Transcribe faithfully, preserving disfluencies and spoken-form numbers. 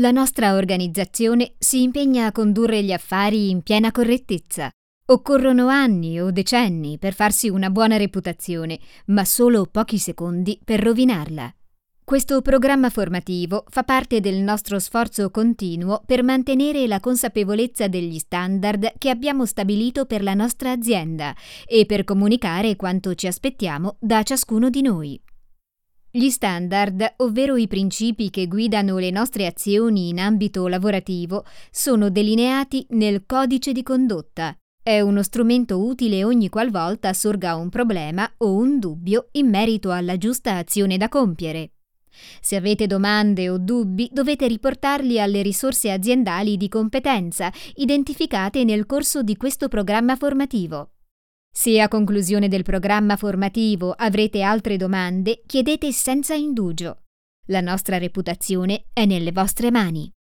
La nostra organizzazione si impegna a condurre gli affari in piena correttezza. Occorrono anni o decenni per farsi una buona reputazione, ma solo pochi secondi per rovinarla. Questo programma formativo fa parte del nostro sforzo continuo per mantenere la consapevolezza degli standard che abbiamo stabilito per la nostra azienda e per comunicare quanto ci aspettiamo da ciascuno di noi. Gli standard, ovvero i principi che guidano le nostre azioni in ambito lavorativo, sono delineati nel codice di condotta. È uno strumento utile ogni qualvolta sorga un problema o un dubbio in merito alla giusta azione da compiere. Se avete domande o dubbi, dovete riportarli alle risorse aziendali di competenza, identificate nel corso di questo programma formativo. Se a conclusione del programma formativo avrete altre domande, chiedete senza indugio. La nostra reputazione è nelle vostre mani.